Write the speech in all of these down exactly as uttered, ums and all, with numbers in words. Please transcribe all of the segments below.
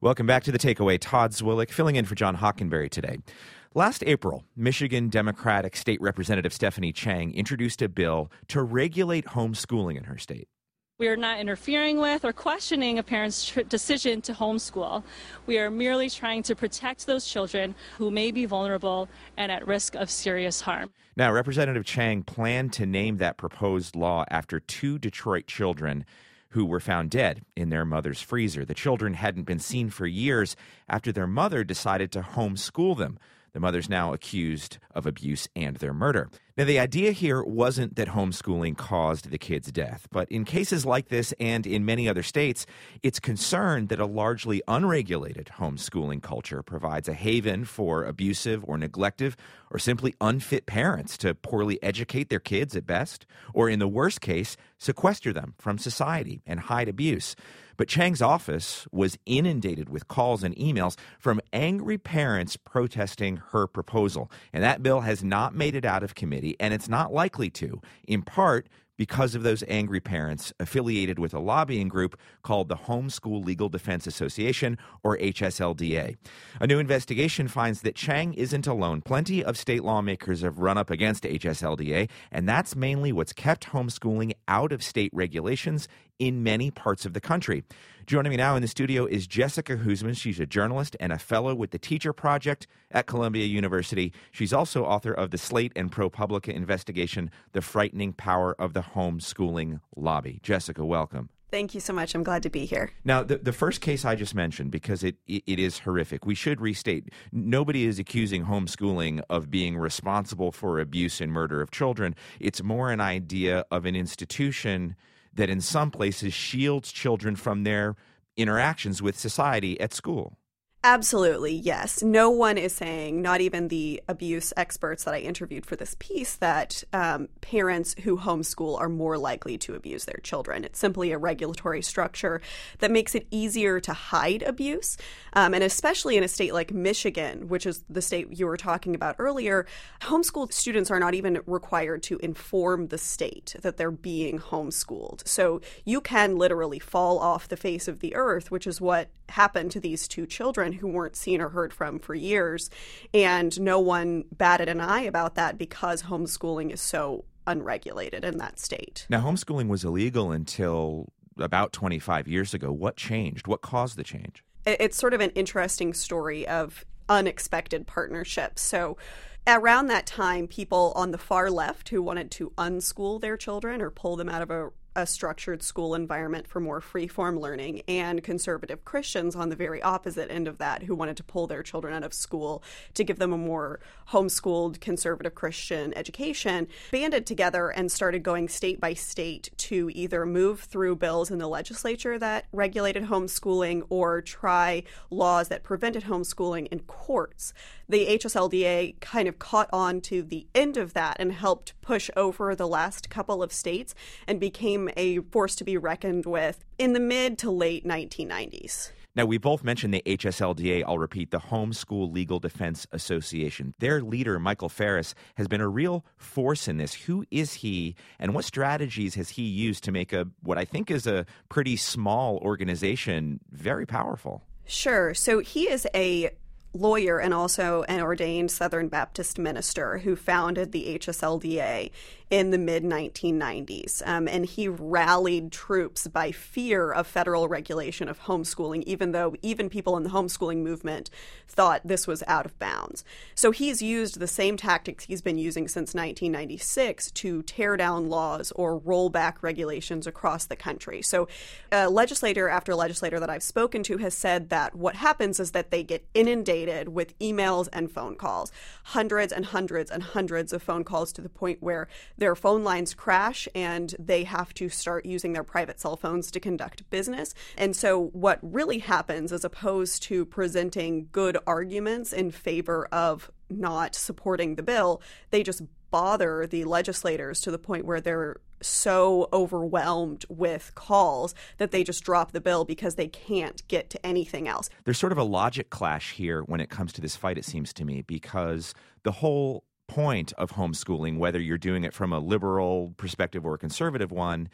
Welcome back to The Takeaway. Todd Zwillich filling in for John Hockenberry today. Last April, Michigan Democratic State Representative Stephanie Chang introduced a bill to regulate homeschooling in her state. We are not interfering with or questioning a parent's tr- decision to homeschool. We are merely trying to protect those children who may be vulnerable and at risk of serious harm. Now, Representative Chang planned to name that proposed law after two Detroit children who were found dead in their mother's freezer. The children hadn't been seen for years after their mother decided to homeschool them. The mother's now accused of abuse and their murder. Now, the idea here wasn't that homeschooling caused the kids' death, but in cases like this and in many other states, it's concerned that a largely unregulated homeschooling culture provides a haven for abusive or neglective or simply unfit parents to poorly educate their kids at best, or in the worst case, sequester them from society and hide abuse. But Chang's office was inundated with calls and emails from angry parents protesting her proposal. And that bill has not made it out of committee, and it's not likely to, in part because of those angry parents affiliated with a lobbying group called the Homeschool Legal Defense Association, or H S L D A. A new investigation finds that Chang isn't alone. Plenty of state lawmakers have run up against H S L D A, and that's mainly what's kept homeschooling out of state regulations in many parts of the country. Joining me now in the studio is Jessica Huseman. She's a journalist and a fellow with the Teacher Project at Columbia University. She's also author of the Slate and ProPublica investigation, The Frightening Power of the Homeschooling Lobby. Jessica, welcome. Thank you so much. I'm glad to be here. Now, the, the first case I just mentioned, because it, it it is horrific, we should restate, nobody is accusing homeschooling of being responsible for abuse and murder of children. It's more an idea of an institution that in some places shields children from their interactions with society at school. Absolutely, yes. No one is saying, not even the abuse experts that I interviewed for this piece, that um, parents who homeschool are more likely to abuse their children. It's simply a regulatory structure that makes it easier to hide abuse. Um, and especially in a state like Michigan, which is the state you were talking about earlier, homeschooled students are not even required to inform the state that they're being homeschooled. So you can literally fall off the face of the earth, which is what happened to these two children who weren't seen or heard from for years. And no one batted an eye about that because homeschooling is so unregulated in that state. Now, homeschooling was illegal until about twenty-five years ago. What changed? What caused the change? It's sort of an interesting story of unexpected partnerships. So around that time, people on the far left who wanted to unschool their children or pull them out of a a structured school environment for more free-form learning, and conservative Christians on the very opposite end of that who wanted to pull their children out of school to give them a more homeschooled conservative Christian education, banded together and started going state by state to either move through bills in the legislature that regulated homeschooling or try laws that prevented homeschooling in courts. The H S L D A kind of caught on to the end of that and helped push over the last couple of states and became a force to be reckoned with in the mid to late nineteen nineties. Now, we both mentioned the H S L D A. I'll repeat, the Homeschool Legal Defense Association. Their leader, Michael Farris, has been a real force in this. Who is he, and what strategies has he used to make a what I think is a pretty small organization very powerful? Sure. So he is a lawyer and also an ordained Southern Baptist minister who founded the H S L D A in the mid nineteen nineties. Um, and he rallied troops by fear of federal regulation of homeschooling, even though even people in the homeschooling movement thought this was out of bounds. So he's used the same tactics he's been using since nineteen ninety-six to tear down laws or roll back regulations across the country. So uh, legislator after legislator that I've spoken to has said that what happens is that they get inundated with emails and phone calls, hundreds and hundreds and hundreds of phone calls to the point where their phone lines crash and they have to start using their private cell phones to conduct business. And so what really happens, as opposed to presenting good arguments in favor of not supporting the bill, they just bother the legislators to the point where they're so overwhelmed with calls that they just drop the bill because they can't get to anything else. There's sort of a logic clash here when it comes to this fight, it seems to me, because the whole point of homeschooling, whether you're doing it from a liberal perspective or a conservative one,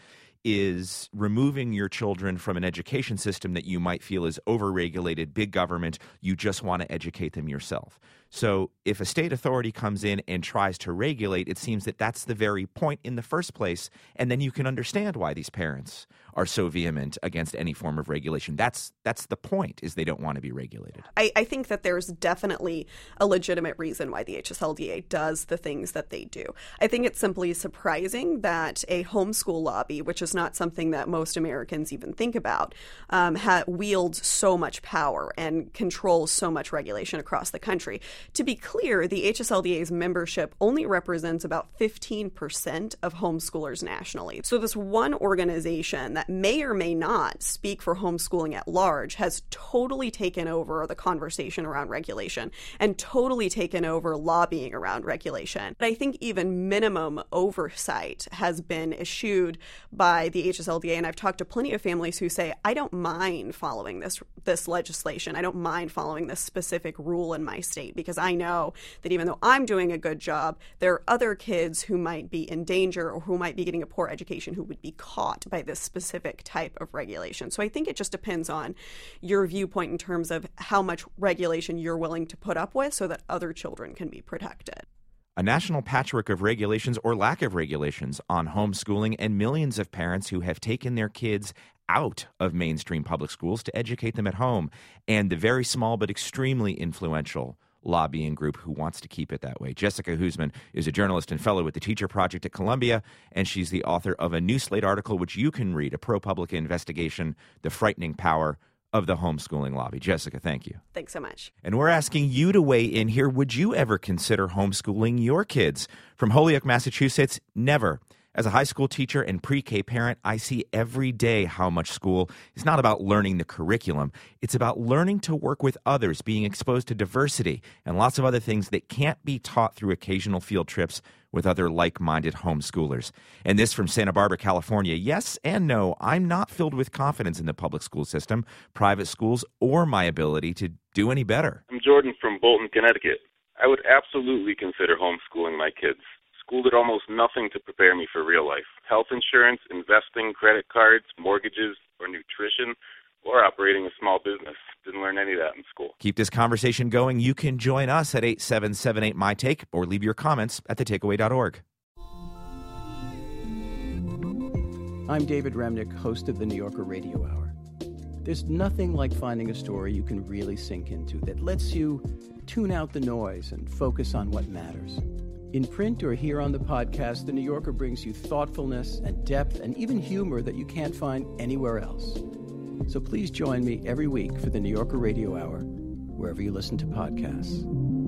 is removing your children from an education system that you might feel is overregulated, big government. You just want to educate them yourself. So if a state authority comes in and tries to regulate, it seems that that's the very point in the first place, and then you can understand why these parents are so vehement against any form of regulation. That's that's the point, is they don't want to be regulated. I, I think that there's definitely a legitimate reason why the H S L D A does the things that they do. I think it's simply surprising that a homeschool lobby, which is not something that most Americans even think about, um, ha- wields so much power and controls so much regulation across the country. To be clear, the H S L D A's membership only represents about fifteen percent of homeschoolers nationally. So this one organization that may or may not speak for homeschooling at large has totally taken over the conversation around regulation and totally taken over lobbying around regulation. But I think even minimum oversight has been eschewed by the H S L D A, and I've talked to plenty of families who say, I don't mind following this this legislation. I don't mind following this specific rule in my state, because I know that even though I'm doing a good job, there are other kids who might be in danger or who might be getting a poor education who would be caught by this specific type of regulation. So I think it just depends on your viewpoint in terms of how much regulation you're willing to put up with so that other children can be protected. A national patchwork of regulations or lack of regulations on homeschooling, and millions of parents who have taken their kids out of mainstream public schools to educate them at home, and the very small but extremely influential lobbying group who wants to keep it that way. Jessica Huseman is a journalist and fellow with the Teacher Project at Columbia, and she's the author of a new Slate article which you can read, a ProPublica investigation, The Frightening Power of the Homeschooling Lobby. Jessica, thank you. Thanks so much. And we're asking you to weigh in here. Would you ever consider homeschooling your kids? From Holyoke, Massachusetts, never. As a high school teacher and pre-K parent, I see every day how much school is not about learning the curriculum. It's about learning to work with others, being exposed to diversity, and lots of other things that can't be taught through occasional field trips with other like-minded homeschoolers. And this from Santa Barbara, California. Yes and no, I'm not filled with confidence in the public school system, private schools, or my ability to do any better. I'm Jordan from Bolton, Connecticut. I would absolutely consider homeschooling my kids. School did almost nothing to prepare me for real life. Health insurance, investing, credit cards, mortgages, or nutrition, or operating a small business. Didn't learn any of that in school. Keep this conversation going. You can join us at eight seven seven eight, M Y Take or leave your comments at the takeaway dot org. I'm David Remnick, host of the New Yorker Radio Hour. There's nothing like finding a story you can really sink into that lets you tune out the noise and focus on what matters. In print or here on the podcast, The New Yorker brings you thoughtfulness and depth and even humor that you can't find anywhere else. So please join me every week for The New Yorker Radio Hour, wherever you listen to podcasts.